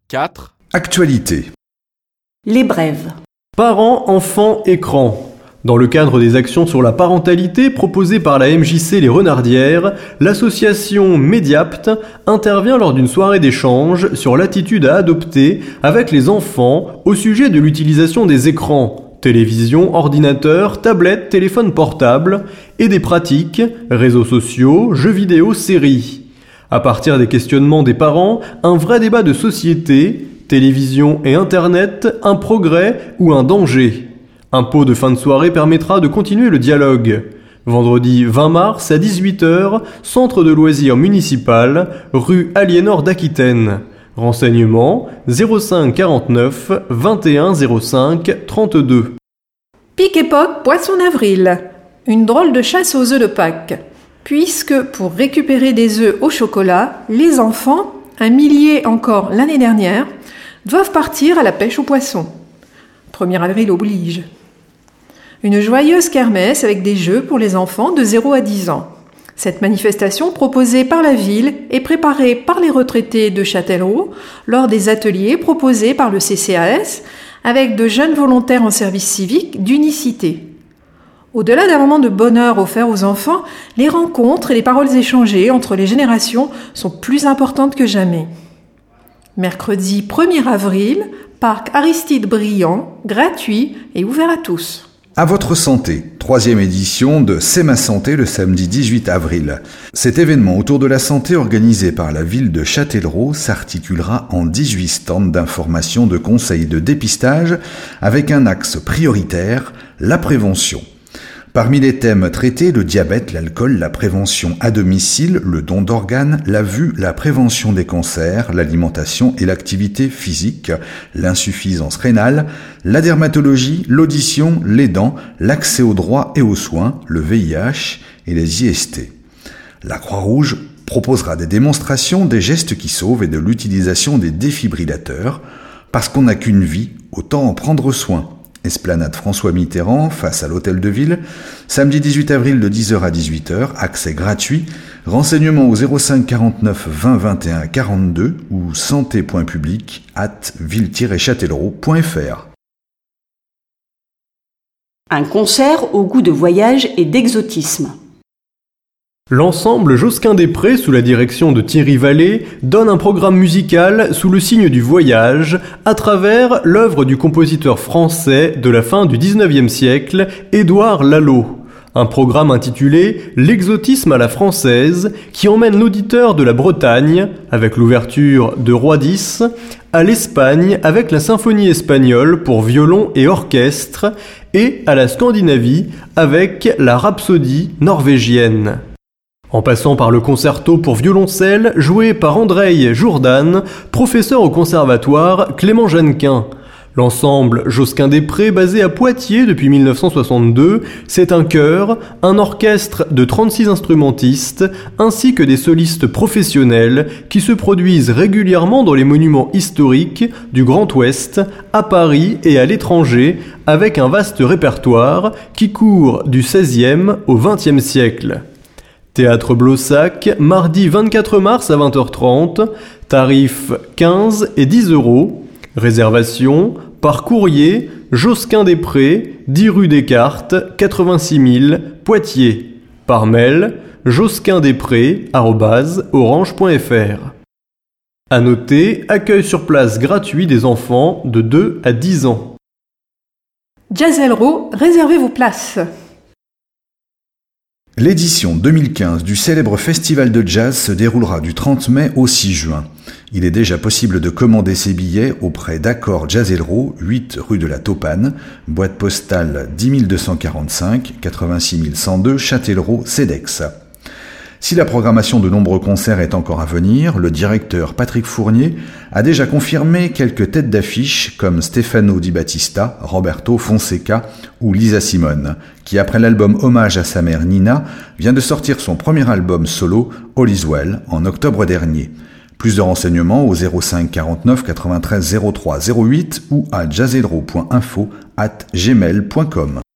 4. Actualité. Les brèves. Parents, enfants, écran. Dans le cadre des actions sur la parentalité proposées par la MJC Les Renardières, l'association Mediapt intervient lors d'une soirée d'échange sur l'attitude à adopter avec les enfants au sujet de l'utilisation des écrans, télévision, ordinateur, tablette, téléphone portable et des pratiques, réseaux sociaux, jeux vidéo, séries. À partir des questionnements des parents, un vrai débat de société, télévision et internet, un progrès ou un danger. Un pot de fin de soirée permettra de continuer le dialogue. Vendredi 20 mars à 18h, centre de loisirs municipal, rue Aliénor d'Aquitaine. Renseignements 05 49 21 05 32. Pique époque, poisson d'avril. Une drôle de chasse aux œufs de Pâques. Puisque pour récupérer des œufs au chocolat, les enfants, 1 millier encore l'année dernière, doivent partir à la pêche aux poissons. 1er avril oblige. Une joyeuse kermesse avec des jeux pour les enfants de 0 à 10 ans. Cette manifestation proposée par la ville est préparée par les retraités de Châtellerault lors des ateliers proposés par le CCAS avec de jeunes volontaires en service civique d'unicité. Au-delà d'un moment de bonheur offert aux enfants, les rencontres et les paroles échangées entre les générations sont plus importantes que jamais. Mercredi 1er avril, parc Aristide Briand, gratuit et ouvert à tous. À votre santé, 3e édition de C'est ma santé le samedi 18 avril. Cet événement autour de la santé organisé par la ville de Châtellerault s'articulera en 18 stands d'information, de conseils, de dépistage avec un axe prioritaire, la prévention. Parmi les thèmes traités, le diabète, l'alcool, la prévention à domicile, le don d'organes, la vue, la prévention des cancers, l'alimentation et l'activité physique, l'insuffisance rénale, la dermatologie, l'audition, les dents, l'accès aux droits et aux soins, le VIH et les IST. La Croix-Rouge proposera des démonstrations des gestes qui sauvent et de l'utilisation des défibrillateurs. Parce qu'on n'a qu'une vie, autant en prendre soin. Esplanade François Mitterrand, face à l'Hôtel de Ville, samedi 18 avril de 10h à 18h, accès gratuit, renseignements au 05 49 20 21 42 ou santé.public@ville-châtellerault.fr. Un concert au goût de voyage et d'exotisme. L'ensemble Josquin-des-Prés, sous la direction de Thierry Vallée, donne un programme musical sous le signe du voyage à travers l'œuvre du compositeur français de la fin du XIXe siècle, Édouard Lalo. Un programme intitulé « L'exotisme à la française » qui emmène l'auditeur de la Bretagne, avec l'ouverture de Roi X, à l'Espagne avec la symphonie espagnole pour violon et orchestre, et à la Scandinavie avec la rhapsodie norvégienne. En passant par le concerto pour violoncelle joué par Andrei Jourdan, professeur au conservatoire Clément Jeannequin. L'ensemble Josquin-des-Prés, basé à Poitiers depuis 1962, c'est un chœur, un orchestre de 36 instrumentistes, ainsi que des solistes professionnels qui se produisent régulièrement dans les monuments historiques du Grand Ouest, à Paris et à l'étranger, avec un vaste répertoire qui court du XVIe au XXe siècle. Théâtre Blossac, mardi 24 mars à 20h30, tarifs 15 et 10 €, réservation par courrier, Josquin-des-Prés, 10 rue Descartes, 86 000, Poitiers, par mail, josquindesprés@orange.fr. À noter, accueil sur place gratuit des enfants de 2 à 10 ans. Jazzelro, réservez vos places. L'édition 2015 du célèbre festival de jazz se déroulera du 30 mai au 6 juin. Il est déjà possible de commander ses billets auprès d'Accord Jazzelerault, 8 rue de la Taupane, boîte postale 10 245 86 102 Châtellerault, CEDEX. Si la programmation de nombreux concerts est encore à venir, le directeur Patrick Fournier a déjà confirmé quelques têtes d'affiche comme Stefano Di Battista, Roberto Fonseca ou Lisa Simone, qui après l'album Hommage à sa mère Nina, vient de sortir son premier album solo, All Is Well, en octobre dernier. Plus de renseignements au 05 49 93 03 08 ou à jazzelerault.info@gmail.com.